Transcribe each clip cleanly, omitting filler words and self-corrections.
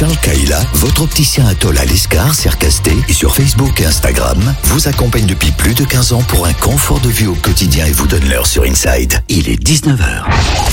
Charles Kaila, votre opticien Atoll à l'Escar, Cercasté et sur Facebook et Instagram, vous accompagne depuis plus de 15 ans pour un confort de vue au quotidien et vous donne l'heure sur Inside. Il est 19h.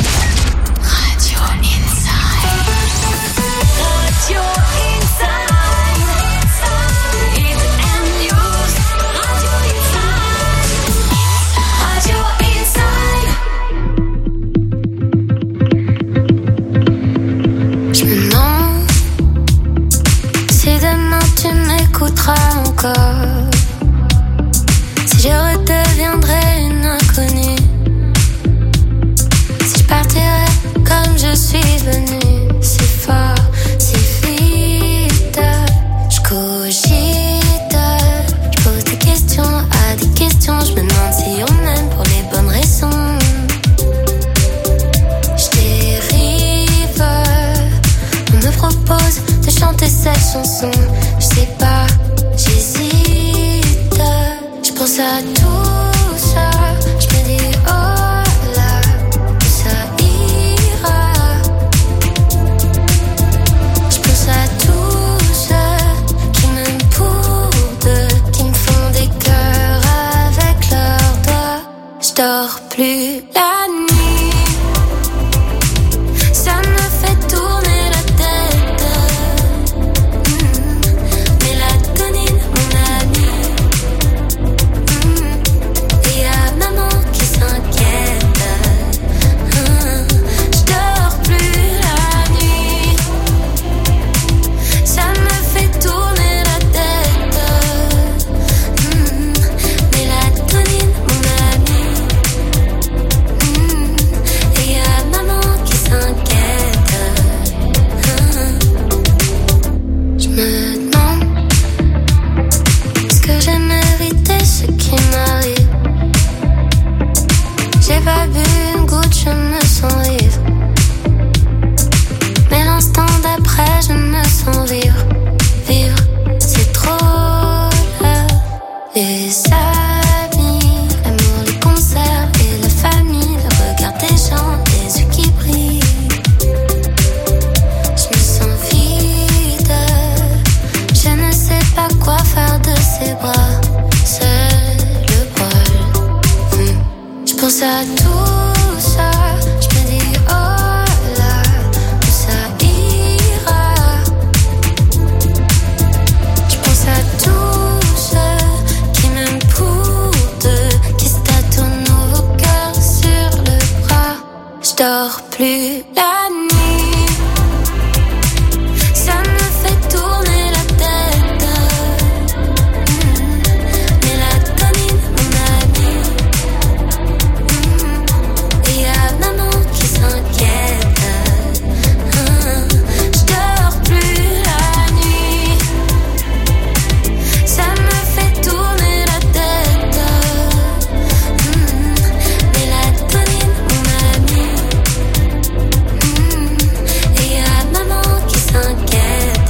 Encore. Si je redeviendrais une inconnue, si je partirais comme je suis venue, si fort, si vite, je cogite, je pose des questions à des questions, je me demande si on aime pour les bonnes raisons. Je dérive, on me propose de chanter cette chanson, je sais pas. J'hésite, je pense à tout ça, je me dis oh là, où ça ira. Je pense à tous ceux qui m'aiment pour deux, qui me font des cœurs avec leurs doigts. Je dors plus la nuit, ça me fait tourner la tête. À tout ça, je me dis oh là, où ça ira. Je pense à tous ceux qui m'aiment pour deux, qui se tatouent nos cœurs sur le bras. Je dors plus la nuit, ça me fait tourner la tête. Mélatonine, mon ami. Maman qui s'inquiète, je dors plus la nuit, ça me fait tourner la tête. Mélatonine, mon ami. Et y'a maman qui s'inquiète.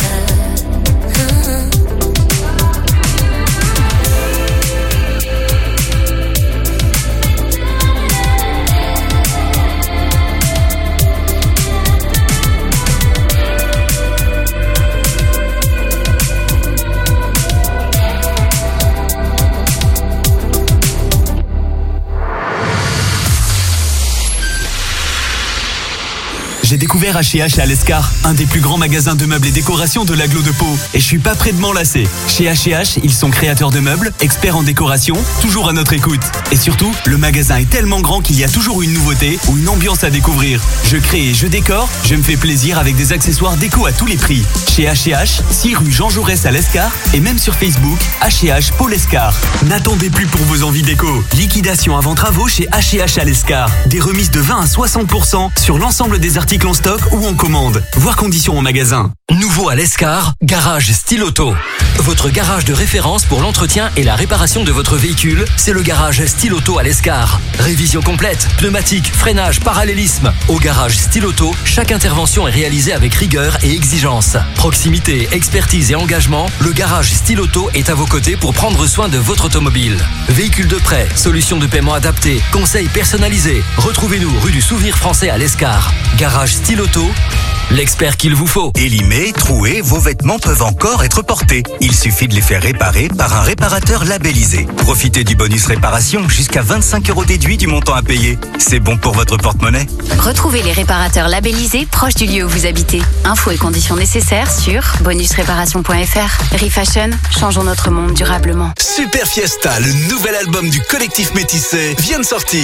J'ai découvert H&H à l'Escar, un des plus grands magasins de meubles et décorations de l'Aglo de Pau. Et je suis pas prêt de m'en lasser. Chez H&H, ils sont créateurs de meubles, experts en décoration, toujours à notre écoute. Et surtout, le magasin est tellement grand qu'il y a toujours une nouveauté ou une ambiance à découvrir. Je crée et je décore, je me fais plaisir avec des accessoires déco à tous les prix. Chez H&H, 6 rue Jean Jaurès à l'Escar et même sur Facebook, H&H Pau l'Escar. N'attendez plus pour vos envies déco. Liquidation avant travaux chez H&H à l'Escar. Des remises de 20 à 60% sur l'ensemble des articles en stock ou en commande. Voir conditions en magasin. Nouveau à l'Escar, Garage Style Auto. Votre garage de référence pour l'entretien et la réparation de votre véhicule, c'est le Garage Style Auto à l'Escar. Révision complète, pneumatique, freinage, parallélisme. Au Garage Style Auto, chaque intervention est réalisée avec rigueur et exigence. Proximité, expertise et engagement, le Garage Style Auto est à vos côtés pour prendre soin de votre automobile. Véhicule de prêt, solutions de paiement adaptées, conseils personnalisés. Retrouvez-nous rue du Souvenir Français à l'Escar. Garage Style Styloto, l'expert qu'il vous faut. Élimés, troués, vos vêtements peuvent encore être portés. Il suffit de les faire réparer par un réparateur labellisé. Profitez du bonus réparation jusqu'à 25 € déduit du montant à payer. C'est bon pour votre porte-monnaie. Retrouvez les réparateurs labellisés proches du lieu où vous habitez. Infos et conditions nécessaires sur bonusréparation.fr. Refashion, changeons notre monde durablement. Super Fiesta, le nouvel album du collectif Métissé, vient de sortir.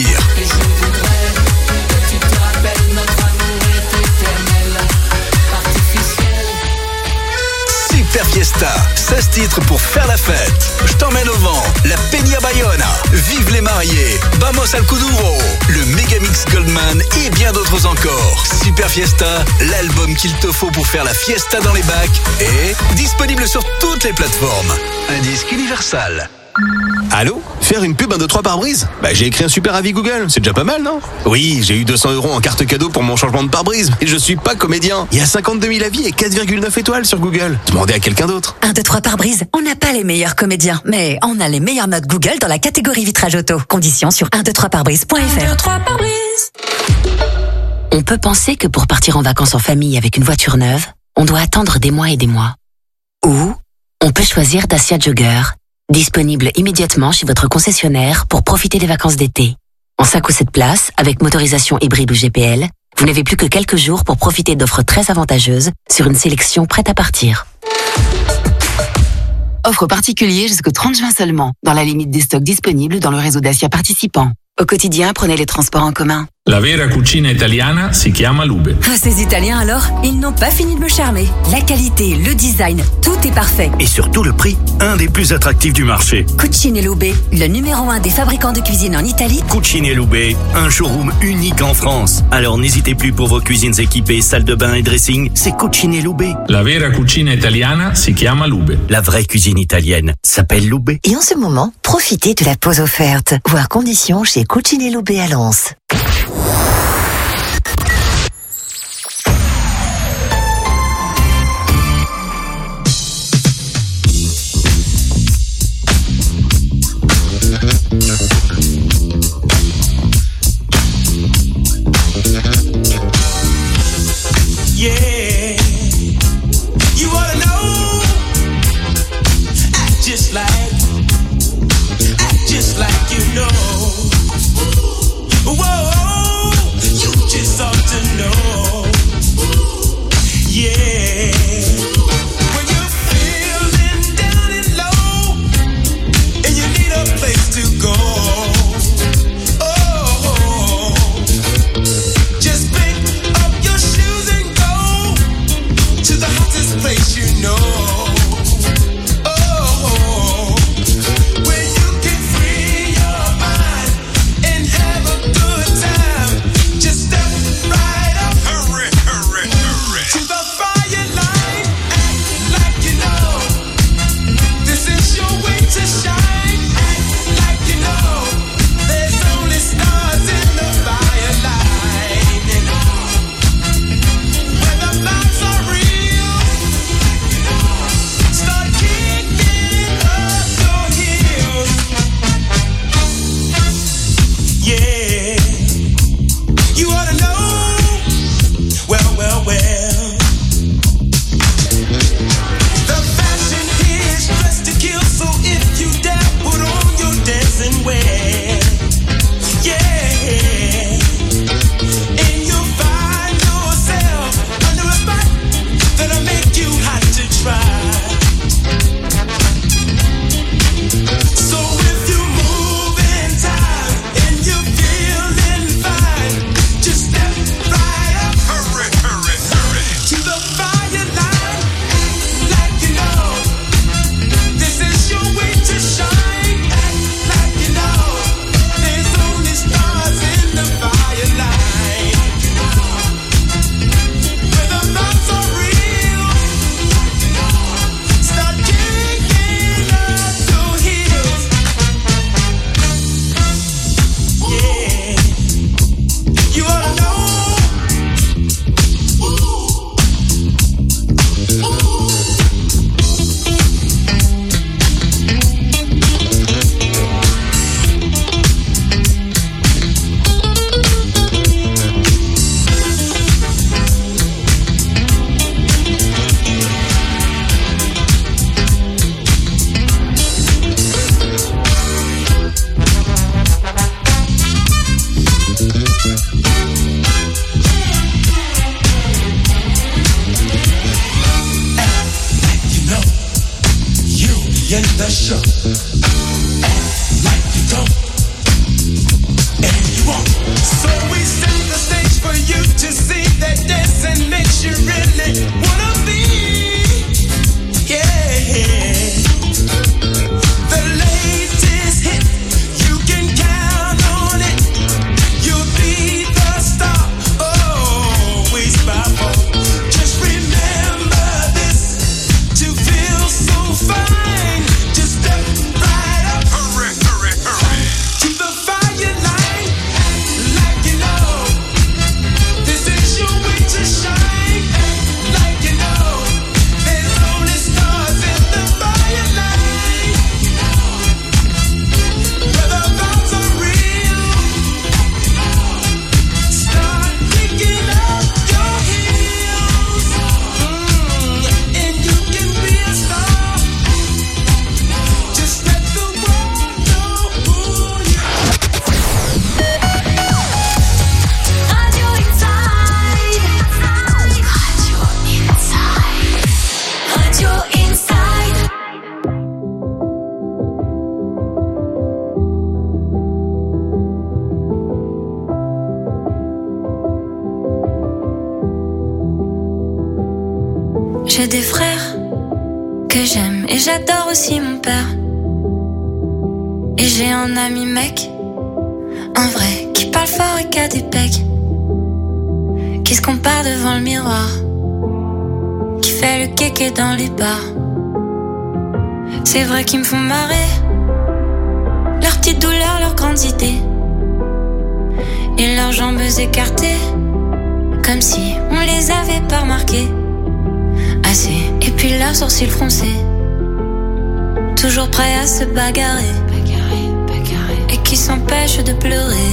Super Fiesta, 16 titres pour faire la fête. Je t'emmène au vent, la Peña Bayona, Vive les mariés, Vamos al Kuduro, le Megamix Goldman et bien d'autres encore. Super Fiesta, l'album qu'il te faut pour faire la fiesta dans les bacs est disponible sur toutes les plateformes. Un disque Universal. Allô ? Faire une pub 1, 2, 3 pare-brise ? J'ai écrit un super avis Google, c'est déjà pas mal, non ? Oui, j'ai eu 200 € en carte cadeau pour mon changement de pare-brise. Et je suis pas comédien. Il y a 52 000 avis et 4,9 étoiles sur Google. Demandez à quelqu'un d'autre. 1, 2, 3 pare-brise. On n'a pas les meilleurs comédiens, mais on a les meilleures notes Google dans la catégorie vitrage auto. Conditions sur 123pare-brise.fr. 1, 2, 3 pare-brise. On peut penser que pour partir en vacances en famille avec une voiture neuve, on doit attendre des mois et des mois. Ou on peut choisir Dacia Jogger, disponible immédiatement chez votre concessionnaire pour profiter des vacances d'été. En 5 ou 7 places, avec motorisation hybride ou GPL, vous n'avez plus que quelques jours pour profiter d'offres très avantageuses sur une sélection prête à partir. Offre particulière jusqu'au 30 juin seulement, dans la limite des stocks disponibles dans le réseau Dacia participant. Au quotidien, prenez les transports en commun. La vera cucina italiana si chiama Lube. Ah, ces Italiens alors, ils n'ont pas fini de me charmer. La qualité, le design, tout est parfait. Et surtout le prix, un des plus attractifs du marché. Cucine Lube, le numéro 1 des fabricants de cuisine en Italie. Cucine Lube, un showroom unique en France. Alors n'hésitez plus pour vos cuisines équipées, salle de bain et dressing, c'est Cucine Lube. La vera cucina italiana si chiama Lube. La vraie cuisine italienne s'appelle Lube. Et en ce moment, profitez de la pause offerte. Voir conditions chez Cucine Lube à Lens. Yeah, you wanna know? Act just like you know. Whoa, you just ought to know. Yeah, when you're feeling down and low, and you need a place to go. Oh, just pick up your shoes and go to the hottest place you know. the show. Act like you don't, and you won't. So we set the stage for you to see that dancing makes you really wanna be. Yeah. The latest hit, you can count on it. You'll be the star, always by far. Just remember this, to feel so fine, just step right up. Hurry, hurry, hurry. To the fire line, like you know, this is your way to shine. Like you know, there's only stars in the fire line. Where the vibes are real, start picking up your heels, and you can be a star. Just let the world know who you are. Radio Inside. Radio Inside. J'ai des frères que j'aime et j'adore aussi mon père. Et j'ai un ami mec, un vrai, qui parle fort et qui a des pecs, qui se compare devant le miroir, qui fait le kéké dans les bars. C'est vrai qu'ils me font marrer, leurs petites douleurs, leurs grandes idées, et leurs jambes écartées, comme si on les avait pas remarquées assez. Et puis leurs sourcils froncés, toujours prêts à se bagarrer, et qui s'empêchent de pleurer.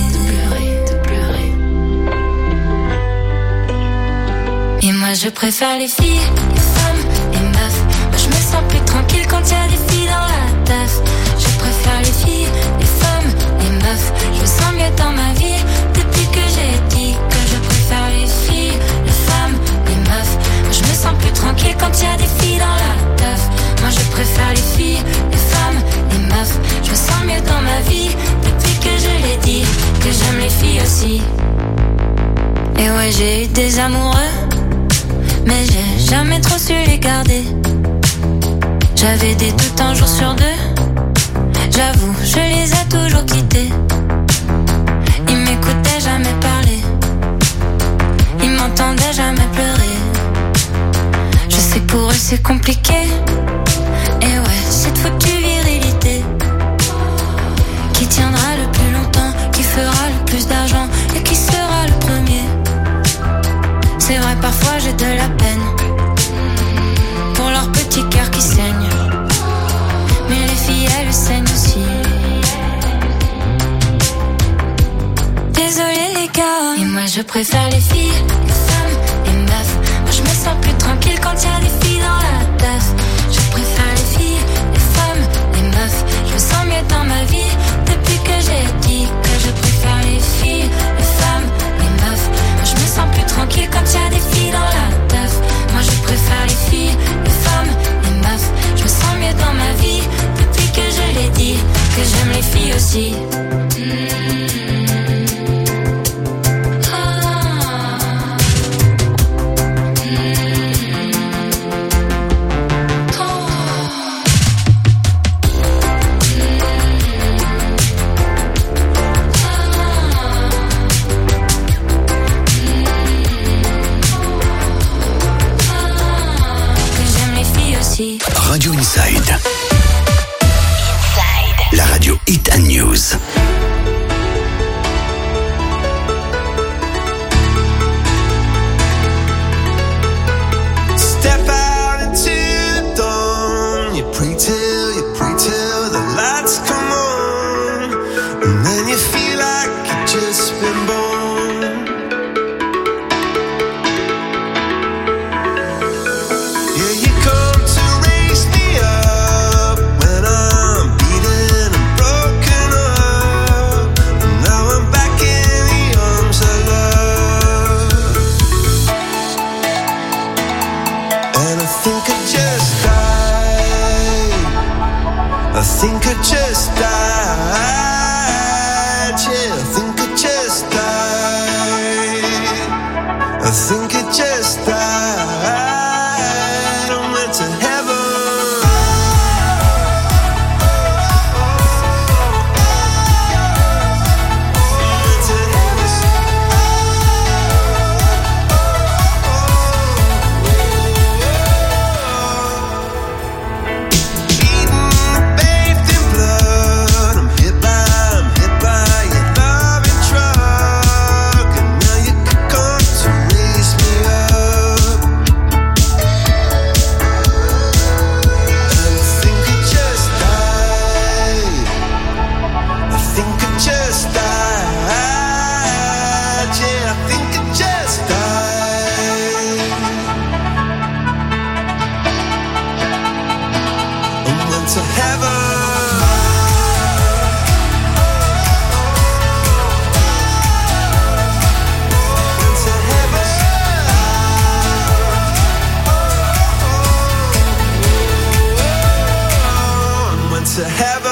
Et moi je préfère les filles, les femmes, les meufs. Moi je me sens plus tranquille quand y a des filles dans la teuf. Je préfère les filles, les femmes, les meufs. Je me sens mieux dans ma vie depuis que j'ai dit que je préfère les filles, les femmes, les meufs. Moi je me sens plus tranquille quand y a des filles dans la teuf. Moi je préfère les filles, les femmes, les meufs. Je me sens mieux dans ma vie depuis que je l'ai dit que j'aime les filles aussi. Et ouais, j'ai eu des amoureux, mais j'ai jamais trop su les garder. J'avais des doutes un jour sur deux, j'avoue, je les ai toujours quittés. Ils m'écoutaient jamais parler, ils m'entendaient jamais pleurer. Je sais que pour eux c'est compliqué, et ouais, cette foutue virilité qui tiendra le plus longtemps, qui fera le plus d'argent et qui sera le premier. C'est vrai, parfois j'ai de la peine pour leur petit cœur qui saigne, mais les filles elles saignent aussi. Désolé les gars, et moi je préfère les filles, les femmes, les meufs. Moi je me sens plus tranquille quand y a des filles dans la teuf. Je préfère les filles, les femmes, les meufs. Je me sens mieux dans ma vie depuis que j'ai dit que je préfère les filles, les femmes, les meufs. Moi je me sens plus tranquille quand y a des filles dans la teuf. Moi je préfère les filles, les femmes, les meufs. Je me sens mieux dans ma vie depuis que je l'ai dit que j'aime les filles aussi. Radio Inside. La radio Hit and News. Step out into the dawn. You pray till the lights come on, and then you feel like you've just been born. Yeah, you come to raise me up when I'm beaten and broken up. And now I'm back in the arms of love, and I think I just died. think I just died. Yeah, I think I just died. I think I just died. I went to heaven. To heaven.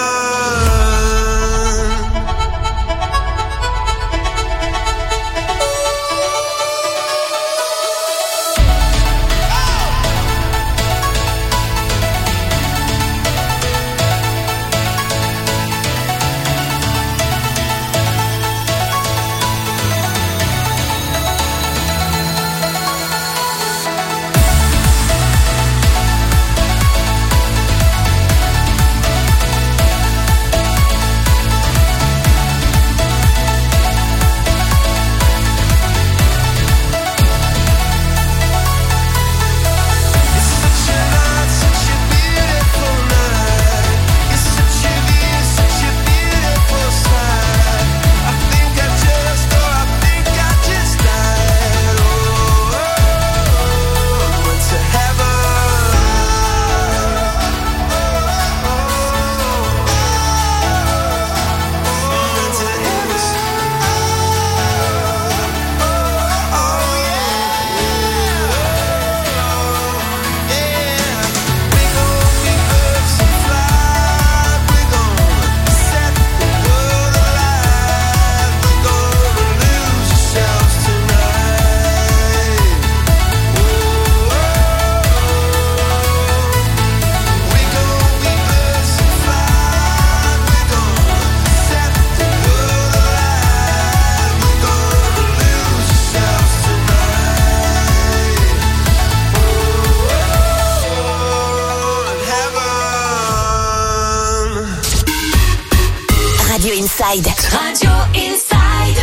Radio Inside. Radio Inside.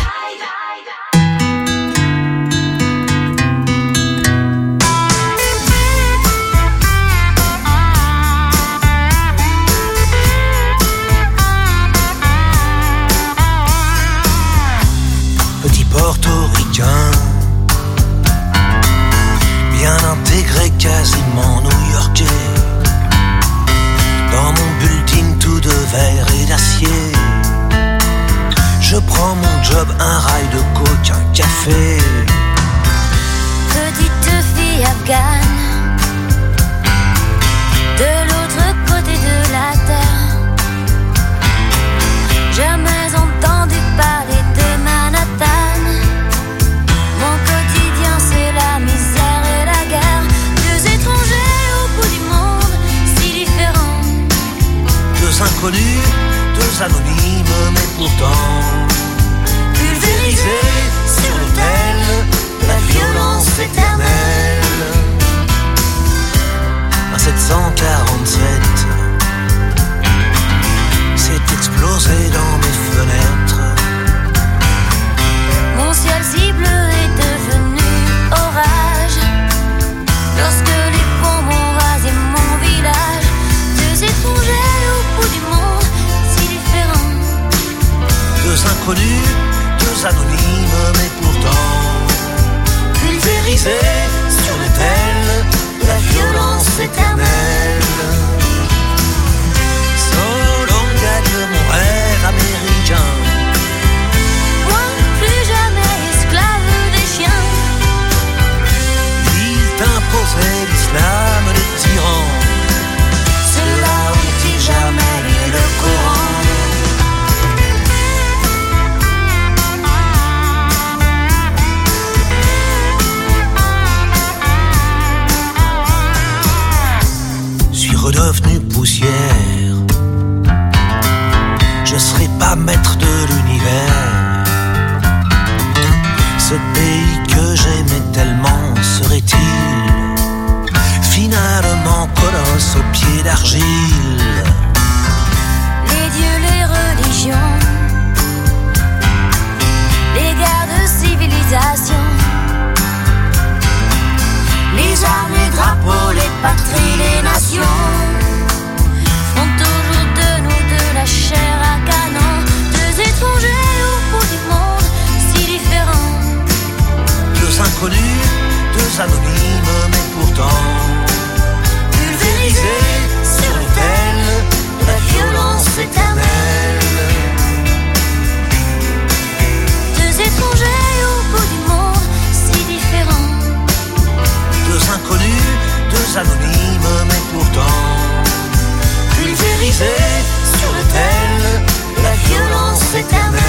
Petit portoricain, bien intégré, quasiment new-yorkais. Dans mon bulletin tout de verre et d'acier, redevenu poussière. Je serai pas maître de l'univers. Ce pays que j'aimais tellement serait-il finalement colosse aux pieds d'argile? Les dieux, les religions, les guerres de civilisation, les armes, les drapeaux, les patries, les nations font toujours de nous de la chair à canon. Deux étrangers au bout du monde, si différents. Deux inconnus, deux anonymes, mais pourtant pulvérisés sur l'autel de la violence éternelle. Deux étrangers au bout du monde, si différents. Deux inconnus, deux anonymes, mais pourtant pulvérisés sur l'autel de la violence éternelle.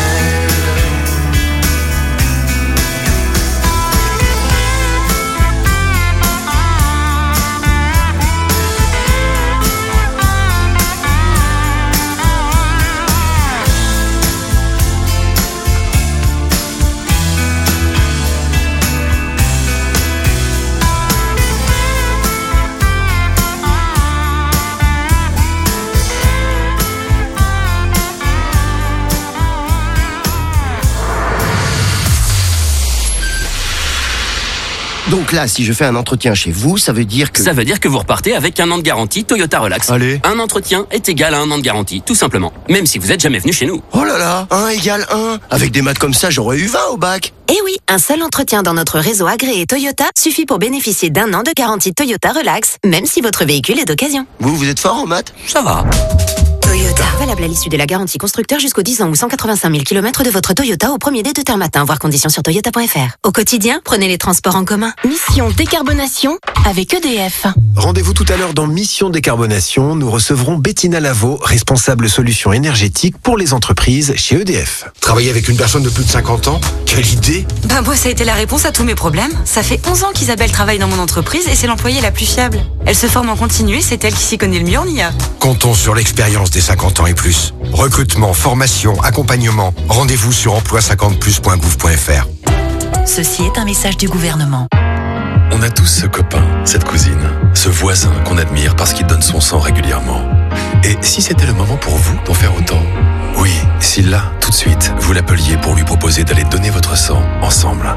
Donc là, si je fais un entretien chez vous, ça veut dire que... Ça veut dire que vous repartez avec 1 an de garantie Toyota Relax. Allez. Un entretien est égal à 1 an de garantie, tout simplement. Même si vous n'êtes jamais venu chez nous. Oh là là, 1 égale 1. Avec des maths comme ça, j'aurais eu 20 au bac. Eh oui, un seul entretien dans notre réseau agréé Toyota suffit pour bénéficier d'1 an de garantie Toyota Relax, même si votre véhicule est d'occasion. Vous êtes fort en maths? Ça va. Toyota. Valable à l'issue de la garantie constructeur jusqu'aux 10 ans ou 185 000 km de votre Toyota au premier des 2 matin. Voir conditions sur toyota.fr. Au quotidien, prenez les transports en commun. Mission décarbonation avec EDF. Rendez-vous tout à l'heure dans Mission Décarbonation. Nous recevrons Bettina Lavaux, responsable solutions énergétiques pour les entreprises chez EDF. Travailler avec une personne de plus de 50 ans? Quelle idée! Ben moi, ça a été la réponse à tous mes problèmes. Ça fait 11 ans qu'Isabelle travaille dans mon entreprise et c'est l'employée la plus fiable. Elle se forme en continu et c'est elle qui s'y connaît le mieux en IA. Comptons sur l'expérience des 50 ans et plus. Recrutement, formation, accompagnement. Rendez-vous sur emploi50plus.gouv.fr. Ceci est un message du gouvernement. On a tous ce copain, cette cousine, ce voisin qu'on admire parce qu'il donne son sang régulièrement. Et si c'était le moment pour vous d'en faire autant? Oui, si là, tout de suite, vous l'appeliez pour lui proposer d'aller donner votre sang ensemble.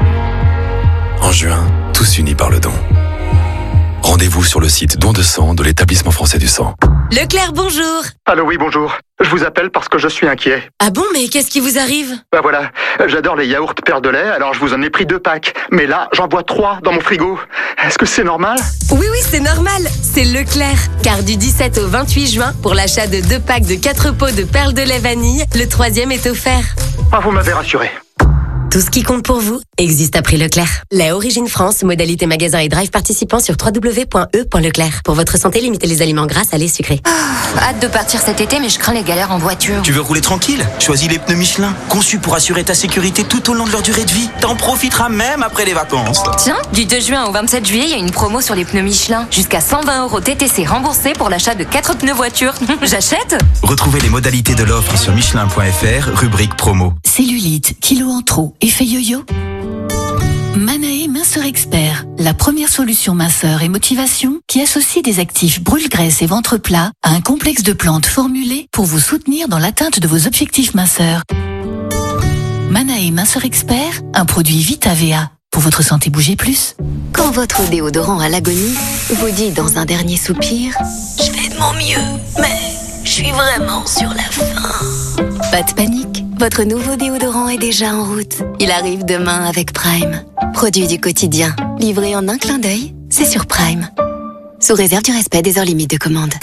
En juin, tous unis par le don. Rendez-vous sur le site Don de sang de l'Établissement français du sang. Leclerc, bonjour. Allô, oui, bonjour. Je vous appelle parce que je suis inquiet. Ah bon, mais qu'est-ce qui vous arrive? Bah voilà, j'adore les yaourts Perle de lait, alors je vous en ai pris 2 packs. Mais là, j'en bois 3 dans mon frigo. Est-ce que c'est normal? Oui, c'est normal. C'est Leclerc. Car du 17 au 28 juin, pour l'achat de 2 packs de 4 pots de perles de lait vanille, le 3e est offert. Ah, vous m'avez rassuré. Tout ce qui compte pour vous existe à prix Leclerc. Lait Origine France, modalité magasin et drive participant sur www.e.leclerc. Pour votre santé, limitez les aliments gras, salés, sucrés. Hâte de partir cet été, mais je crains les galères en voiture. Tu veux rouler tranquille? Choisis les pneus Michelin, conçus pour assurer ta sécurité tout au long de leur durée de vie. T'en profiteras même après les vacances. Tiens, du 2 juin au 27 juillet, il y a une promo sur les pneus Michelin. Jusqu'à 120 € TTC remboursés pour l'achat de 4 pneus voiture. J'achète? Retrouvez les modalités de l'offre sur michelin.fr, rubrique promo. Cellulite, kilos en trop, effet yo-yo. Manae Minceur Expert, la première solution minceur et motivation qui associe des actifs brûle-graisse et ventre plat à un complexe de plantes formulées pour vous soutenir dans l'atteinte de vos objectifs minceurs. Manae Minceur Expert, un produit VitaVA. Pour votre santé, bougez plus. Quand votre déodorant à l'agonie vous dit dans un dernier soupir « Je fais de mon mieux, mais je suis vraiment sur la fin ». Pas de panique, votre nouveau déodorant est déjà en route. Il arrive demain avec Prime. Produit du quotidien, livré en un clin d'œil, c'est sur Prime. Sous réserve du respect des heures limites de commande.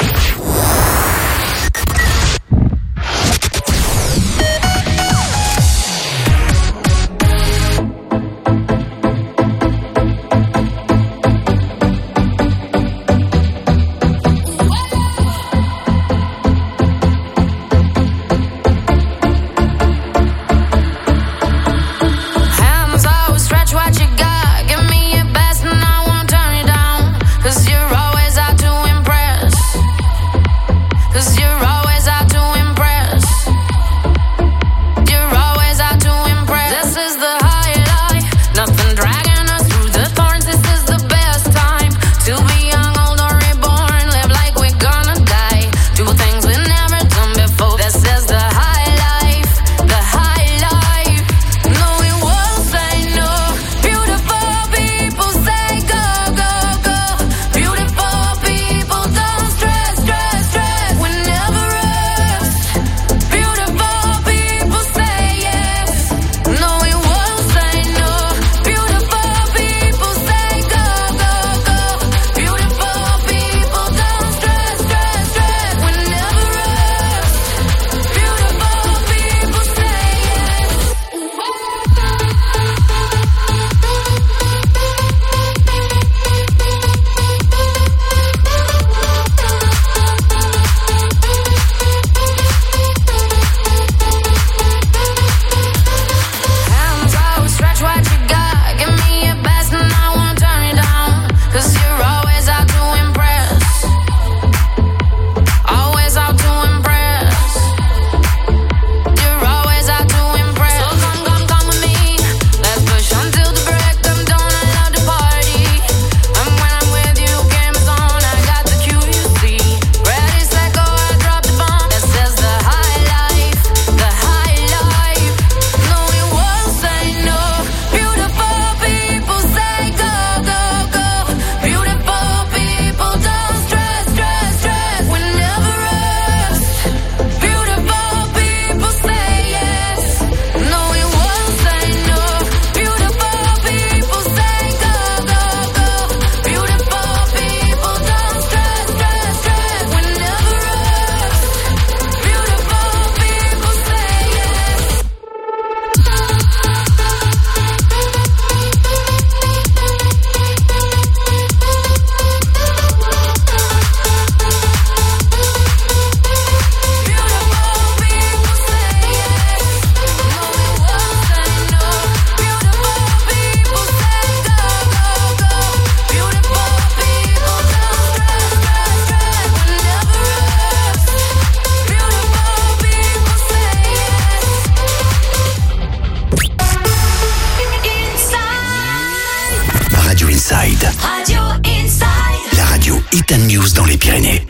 'cause you're always out to impress. You're always out to impress. This is the high life, nothing dragging us through the thorns. This is the best time to be young, old or reborn. Live like we're gonna die. Do things we've never done before. This is the high life, the high life. No, we won't say no. Beautiful people say go, go, go. Beautiful people don't stress, stress, stress. We never rest. Beautiful people say yes. No, we won't say no. Beautiful people say go, go, go. Beautiful people don't stress, stress, stress. We never rest. Beautiful people say hands out, stretch what you got. Give me your best and I won't turn it down. 'Cause you're always out to impress. Always out to impress. You're always out to impress. So come with me. Let's push until the break of dawn. I love to party. And when I'm with you, game is on. I got the cue, you see. Ready, set, go, I drop the bomb. This is the high life, the high life. No, we won't say no. Beautiful people say go, go, go. Beautiful people don't stress, stress, stress. We never rest. Beautiful people say yes. No, we won't say no. Beautiful people say go, go, go. Beautiful people don't stress, stress, stress. We never rest. Beautiful people say yes. Radio Inside. Radio Inside. La radio Hit and News dans les Pyrénées.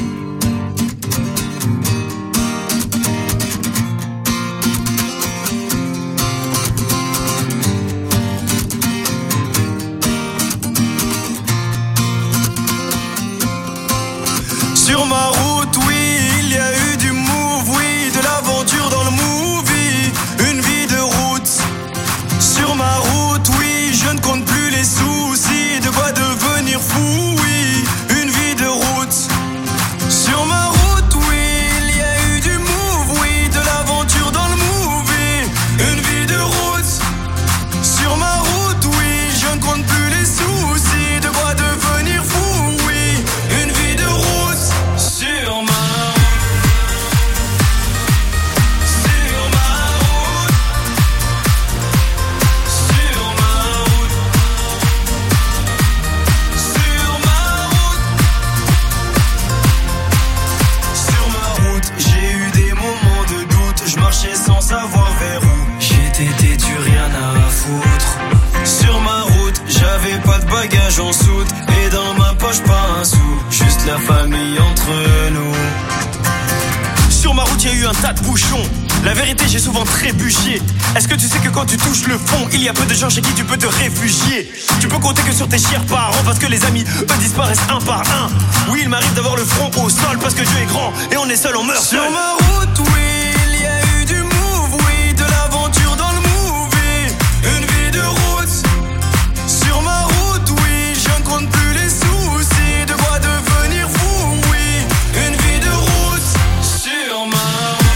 Sur ma route, oui, il y a eu du move, oui, de l'aventure dans le movie, une vie de route. Sur ma route, oui, je ne compte plus les soucis, de quoi devenir fou, oui, une vie de route. Sur ma route, oui, il y a eu du move, oui, de l'aventure dans le movie, une vie de route. Sur ma route, oui, je ne compte plus les soucis, de quoi devenir fou, oui, une vie de route. Sur ma sans savoir vers où j'étais têtu, rien à foutre. Sur ma route, j'avais pas de bagages en soute, et dans ma poche pas un sou, juste la famille entre nous. Sur ma route, y a eu un tas de bouchons. La vérité, j'ai souvent trébuché. Est-ce que tu sais que quand tu touches le fond, il y a peu de gens chez qui tu peux te réfugier? Tu peux compter que sur tes chers parents, parce que les amis, eux, disparaissent un par un. Oui, il m'arrive d'avoir le front au sol, parce que Dieu est grand, et on est seul, on meurt seul. Sur ma route, oui, il y a eu du move, oui, de l'aventure dans le movie, une vie de route. Sur ma route, oui, je ne compte plus les soucis, de quoi devenir fou, oui, une vie de route. Sur ma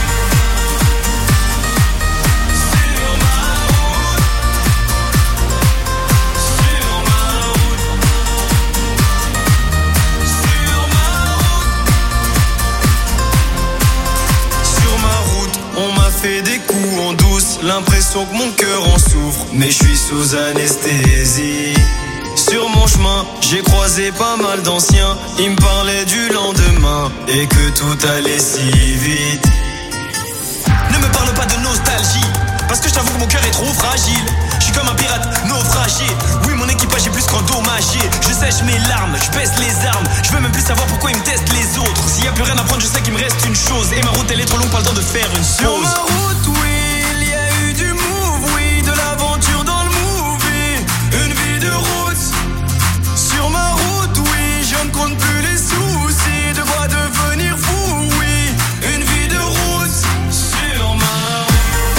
fait des coups en douce, l'impression que mon cœur en souffre, mais je suis sous anesthésie. Sur mon chemin, j'ai croisé pas mal d'anciens. Ils me parlaient du lendemain et que tout allait si vite. Ne me parle pas de nostalgie, parce que je t'avoue que mon cœur est trop fragile. Je suis comme un pirate naufragé. Oui, mon équipage est plus qu'endommagé. Je sèche mes larmes, je baisse les armes. Je veux même plus savoir pourquoi ils me testent les autres. S'il y a plus rien à prendre, je sais qu'il me reste une chose. Et ma route elle est trop longue, pas le temps de faire une pause. Sur ma route, oui, il y a eu du move, oui, de l'aventure dans le movie. Une vie de route. Sur ma route, oui, je ne compte plus les soucis. De quoi devenir fou, oui. Une vie de route. Sur ma route.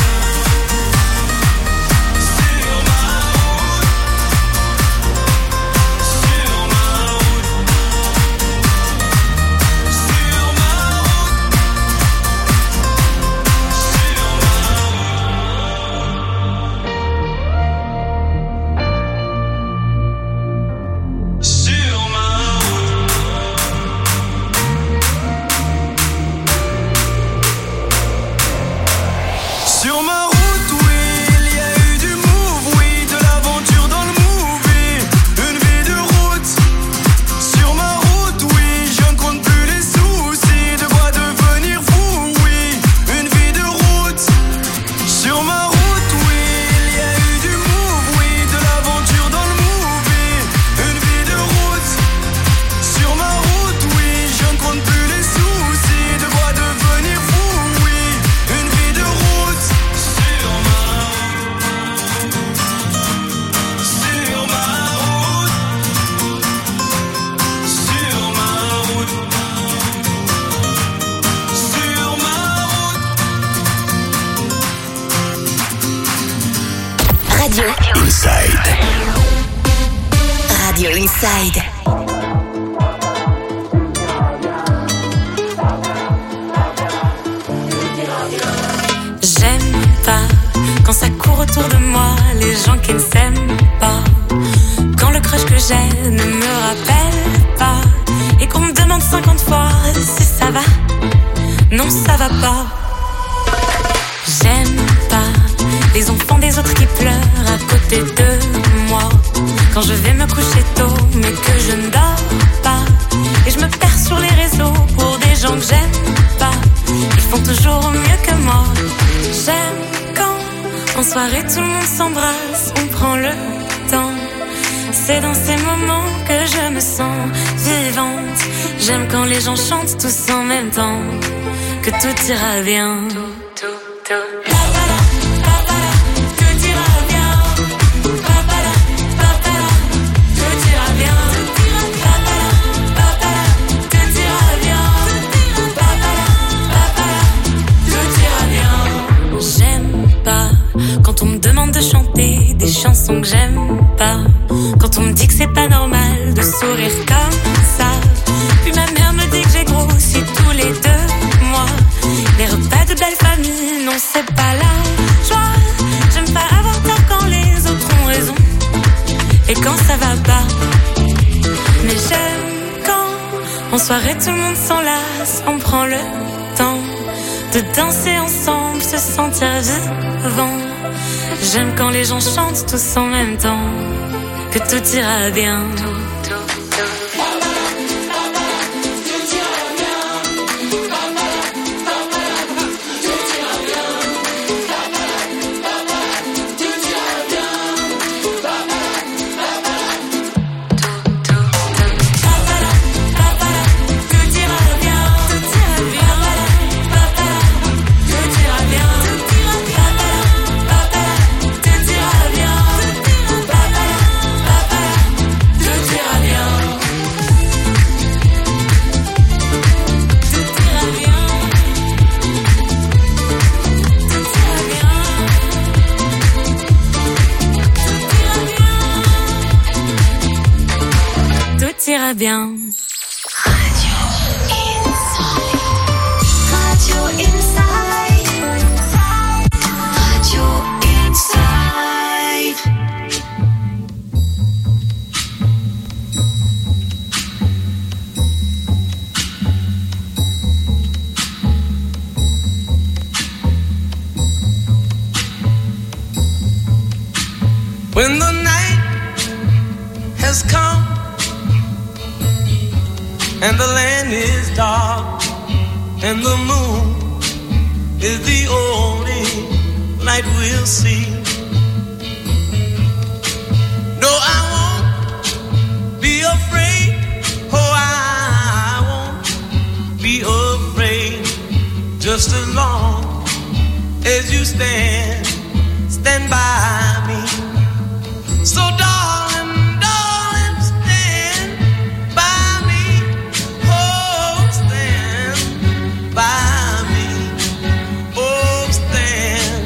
Radio Inside. J'aime pas quand ça court autour de moi, les gens qui ne s'aiment pas. Quand le crush que j'ai ne me rappelle pas. Et qu'on me demande 50 fois si ça va. Non, ça va pas. J'aime pas les enfants des autres qui pleurent à côté de moi. Quand je vais me coucher tôt mais que je ne dors pas. Et je me perds sur les réseaux pour des gens que j'aime pas. Ils font toujours mieux que moi. J'aime quand en soirée tout le monde s'embrasse, on prend le temps. C'est dans ces moments que je me sens vivante. J'aime quand les gens chantent tous en même temps. Que tout ira bien. Quand on me demande de chanter des chansons que j'aime pas. Quand on me dit que c'est pas normal de sourire comme ça. Puis ma mère me dit que j'ai grossi tous les 2 mois. Les repas de belle famille, non c'est pas la joie. J'aime pas avoir tort quand les autres ont raison. Et quand ça va pas. Mais j'aime quand en soirée tout le monde s'enlace. On prend le temps de danser ensemble, se sentir vivant. J'aime quand les gens chantent tous en même temps. Que tout ira bien. Ira bien. Radio Inside. Radio Inside. When the night has and the land is dark, and the moon is the only light we'll see. No, I won't be afraid. Oh, I won't be afraid. Just as long as you stand by me. So darling, darling, stand by me. Oh, stand by me. Oh, stand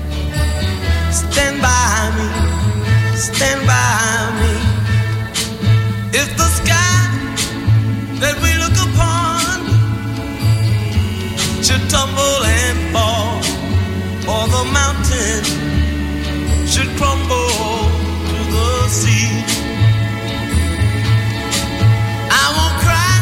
by me. Stand by me. If the sky that we look upon should tumble and fall, or the mountain should crumble to the sea, I won't cry,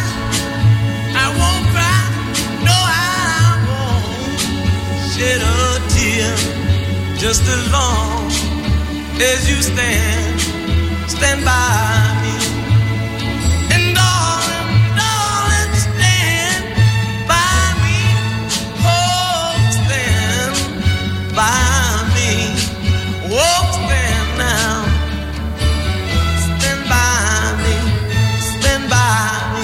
no, I won't shed a tear, just as long as you stand by me. And darling, darling, stand by me. Oh, stand by me. Oh, stand now. Stand by me. Stand by me.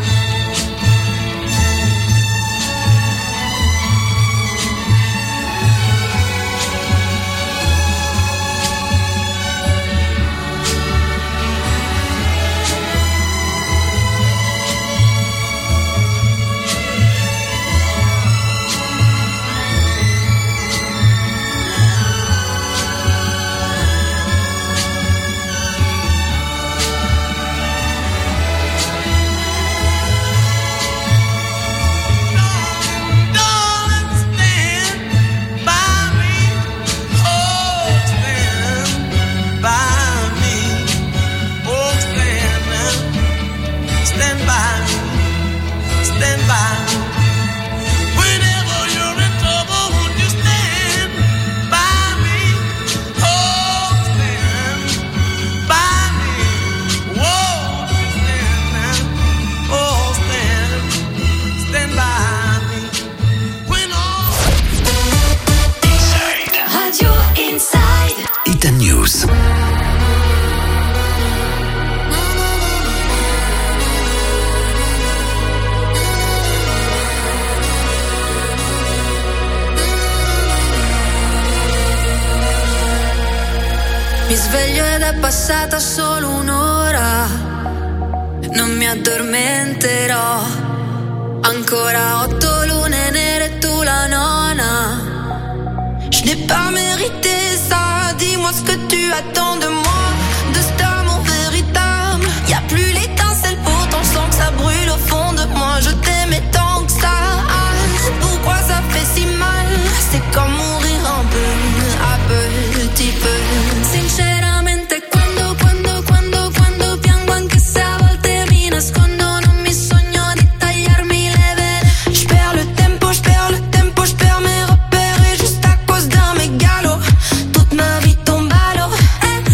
Mi sveglio ed è passata solo un'ora, non mi addormenterò. Ancora 8 lune nere, tu la nona. Je n'ai pas mérité ça, dis-moi ce que tu attends de moi, de cet amour véritable. Y'a plus l'étincelle, pourtant je sens que ça brûle au fond de moi. Je t'aimais tant que ça, pourquoi ça fait si mal? C'est comme mourir un peu, à petit peu. Sinceramente quando piango, anche se a volte mi nascondo, non mi sogno di tagliarmi le vene. Je perds le tempo, je perds mes repères, et juste à cause d'un mégalo toute ma vie tombe à l'eau.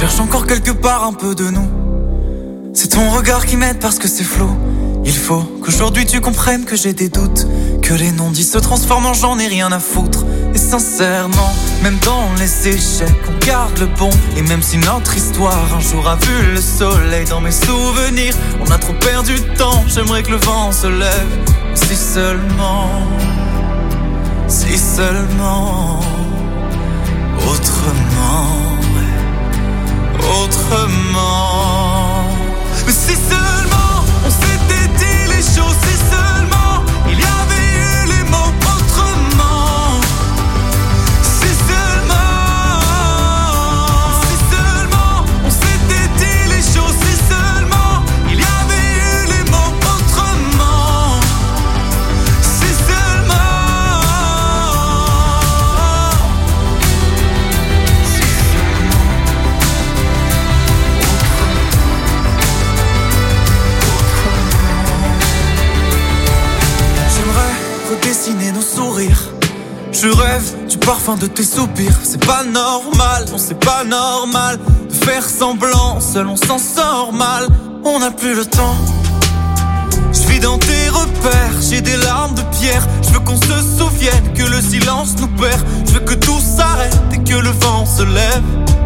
cherche encore quelque part un peu de nous. C'est ton regard qui m'aide parce que c'est flou. Il faut qu'aujourd'hui tu comprennes que j'ai des doutes, que les non-dits se transforment en j'en ai rien à foutre. Et sincèrement, même dans les échecs, on garde le bon. Et même si notre histoire un jour a vu le soleil, dans mes souvenirs, on a trop perdu de temps. J'aimerais que le vent se lève. Si seulement, autrement, autrement. Mais si seulement on s'était dit les choses, si seulement il y avait eu les mots autrement. Si seulement on s'était dit les choses, si seulement il y avait eu les mots autrement. Si redessiner nos sourires. Je rêve du parfum de tes soupirs. C'est pas normal, non c'est pas normal de faire semblant, seul on s'en sort mal. On n'a plus le temps. Je vis dans tes repères, j'ai des larmes de pierre. Je veux qu'on se souvienne que le silence nous perd. Je veux que tout s'arrête et que le vent se lève.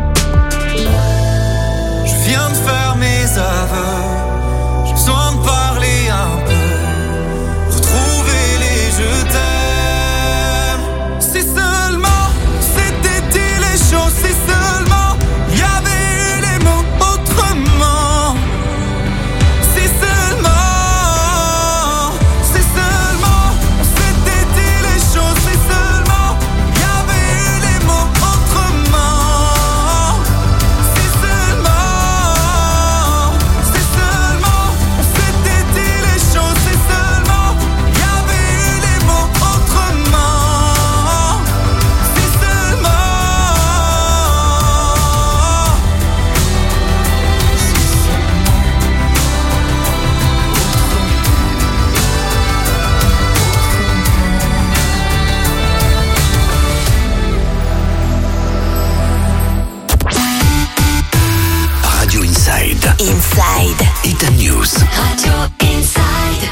Je viens de faire mes aveux, j'ai besoin de parler un peu. Retrouver les je t'aime. Si seulement c'était dit les choses, si seulement il y avait eu les mots autrement. Si seulement on s'était dit les choses, si seulement il y avait eu les mots autrement. Si seulement on s'était dit les choses, si seulement il y avait eu les mots autrement. Si seulement. Radio Inside. Inside. Itam News. Radio Inside.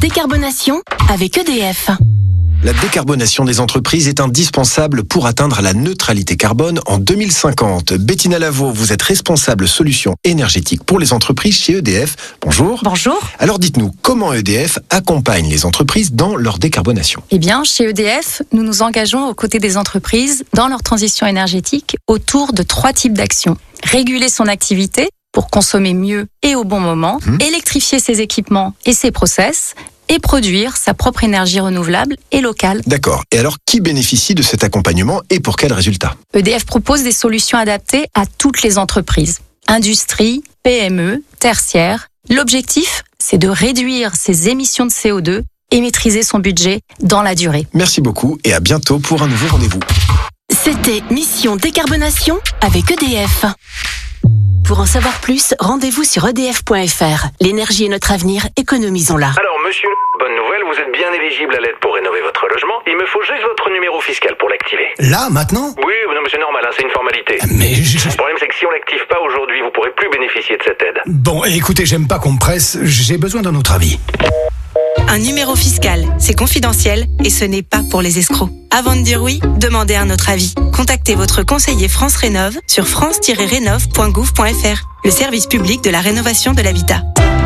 décarbonation avec EDF. La décarbonation des entreprises est indispensable pour atteindre la neutralité carbone en 2050. Bettina Lavaux, vous êtes responsable solutions énergétiques pour les entreprises chez EDF. Bonjour. Bonjour. Alors dites-nous, comment EDF accompagne les entreprises dans leur décarbonation ? Eh bien, chez EDF, nous nous engageons aux côtés des entreprises dans leur transition énergétique autour de 3 types d'actions. Réguler son activité pour consommer mieux et au bon moment, électrifier ses équipements et ses process, et produire sa propre énergie renouvelable et locale. D'accord. Et alors, qui bénéficie de cet accompagnement et pour quels résultats ? EDF propose des solutions adaptées à toutes les entreprises. Industrie, PME, tertiaire. L'objectif, c'est de réduire ses émissions de CO2 et maîtriser son budget dans la durée. Merci beaucoup et à bientôt pour un nouveau rendez-vous. C'était Mission Décarbonation avec EDF. Pour en savoir plus, rendez-vous sur edf.fr. L'énergie est notre avenir, économisons-la. Alors monsieur, bonne nouvelle, vous êtes bien éligible à l'aide pour rénover votre logement. Il me faut juste votre numéro fiscal pour l'activer. Là, maintenant ? Oui, non mais c'est normal, hein, c'est une formalité. Mais Le problème c'est que si on l'active pas aujourd'hui, vous pourrez plus bénéficier de cette aide. Bon, écoutez, j'aime pas qu'on me presse, j'ai besoin d'un autre avis. Un numéro fiscal, c'est confidentiel et ce n'est pas pour les escrocs. Avant de dire oui, demandez un autre avis. Contactez votre conseiller France Rénov sur france-rénov.gouv.fr, le service public de la rénovation de l'habitat.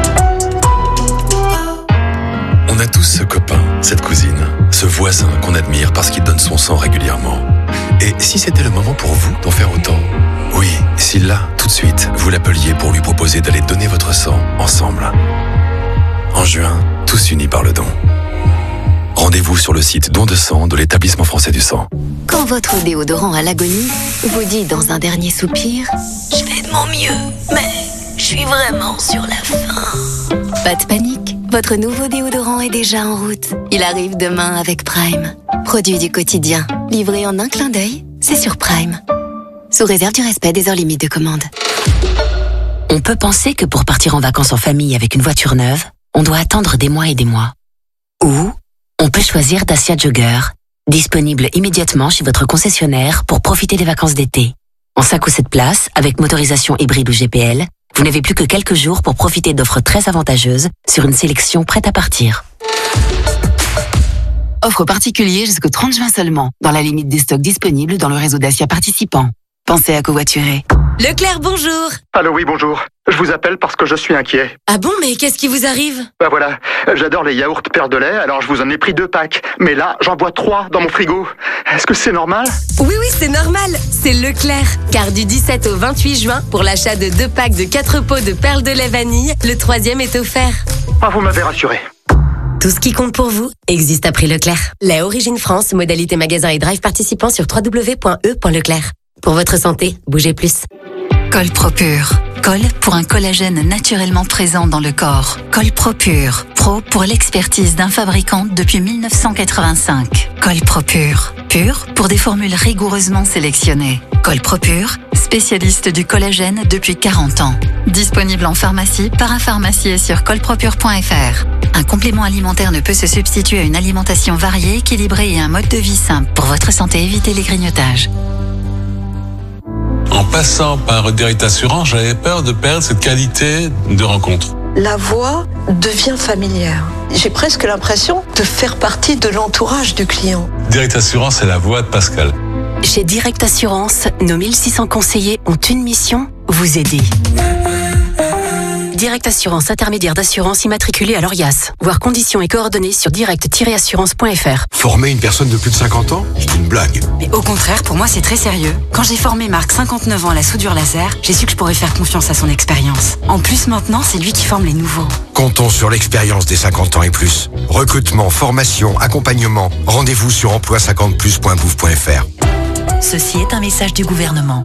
On a tous ce copain, cette cousine, ce voisin qu'on admire parce qu'il donne son sang régulièrement. Et si c'était le moment pour vous d'en faire autant ? Oui, si là, tout de suite, vous l'appeliez pour lui proposer d'aller donner votre sang ensemble. En juin, tous unis par le don. Rendez-vous sur le site Don de sang de l'Établissement français du sang. Quand votre déodorant à l'agonie vous dit dans un dernier soupir « Je fais de mon mieux, mais je suis vraiment sur la fin ». Pas de panique, votre nouveau déodorant est déjà en route. Il arrive demain avec Prime. Produit du quotidien, livré en un clin d'œil, c'est sur Prime. Sous réserve du respect des heures limites de commande. On peut penser que pour partir en vacances en famille avec une voiture neuve, on doit attendre des mois et des mois. Ou on peut choisir Dacia Jogger, disponible immédiatement chez votre concessionnaire pour profiter des vacances d'été. En 5 ou 7 places, avec motorisation hybride ou GPL, vous n'avez plus que quelques jours pour profiter d'offres très avantageuses sur une sélection prête à partir. Offre particulière jusqu'au 30 juin seulement, dans la limite des stocks disponibles dans le réseau Dacia participant. Pensez à covoiturer. Leclerc, bonjour. Allô, oui, bonjour. Je vous appelle parce que je suis inquiet. Ah bon, mais qu'est-ce qui vous arrive ? Bah voilà, j'adore les yaourts Père de lait, alors je vous en ai pris 2 packs. Mais là, j'en bois 3 dans mon frigo. Est-ce que c'est normal ? Oui, c'est normal. C'est Leclerc. Car du 17 au 28 juin, pour l'achat de 2 packs de 4 pots de perles de lait vanille, le 3e est offert. Ah, vous m'avez rassuré. Tout ce qui compte pour vous existe à prix Leclerc. Lait Origine France, modalité magasin et drive participant sur www.e.leclerc. Pour votre santé, bougez plus. Colpropure. Col pour un collagène naturellement présent dans le corps. Colpropure. Pro pour l'expertise d'un fabricant depuis 1985. Colpropure. Pur pour des formules rigoureusement sélectionnées. Colpropure, spécialiste du collagène depuis 40 ans. Disponible en pharmacie, parapharmacie et sur colpropure.fr. Un complément alimentaire ne peut se substituer à une alimentation variée, équilibrée et un mode de vie simple. Pour votre santé, évitez les grignotages. En passant par Direct Assurance, j'avais peur de perdre cette qualité de rencontre. La voix devient familière. J'ai presque l'impression de faire partie de l'entourage du client. Direct Assurance, c'est la voix de Pascal. Chez Direct Assurance, nos 1600 conseillers ont une mission, vous aider. Direct Assurance, intermédiaire d'assurance immatriculée à l'ORIAS. Voir conditions et coordonnées sur direct-assurance.fr. Former une personne de plus de 50 ans, c'est une blague. Mais au contraire, pour moi, c'est très sérieux. Quand j'ai formé Marc, 59 ans, à la soudure laser, j'ai su que je pourrais faire confiance à son expérience. En plus, maintenant, c'est lui qui forme les nouveaux. Comptons sur l'expérience des 50 ans et plus. Recrutement, formation, accompagnement. Rendez-vous sur emploi50plus.gouv.fr. Ceci est un message du gouvernement.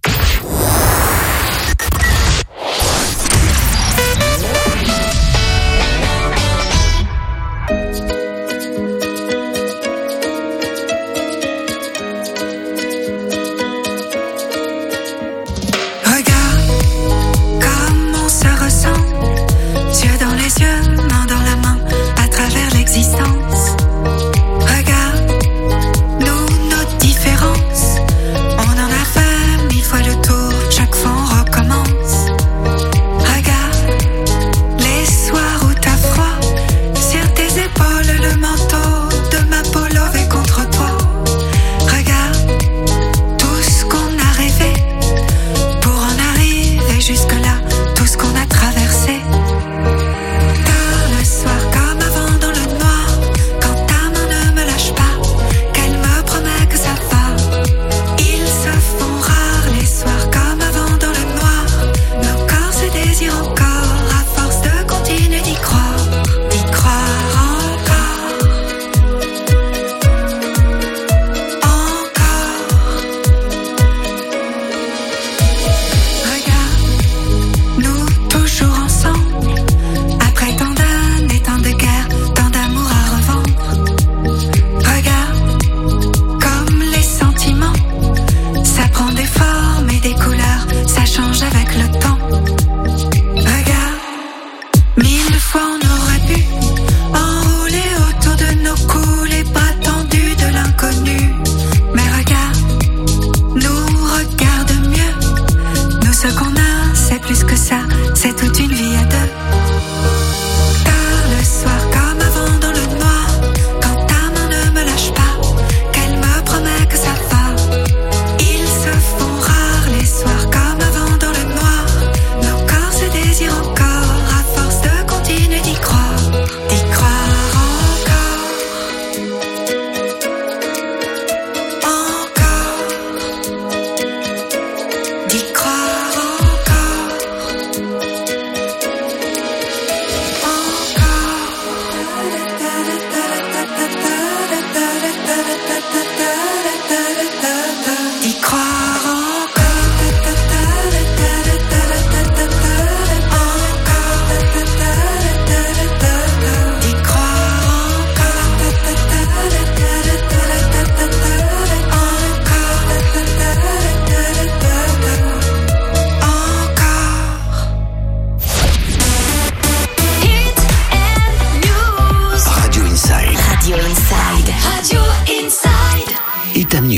Regarde, nous, nos différences, on en a fait 1000 fois le tour.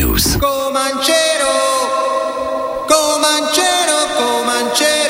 News. Comanchero, Comanchero, Comanchero.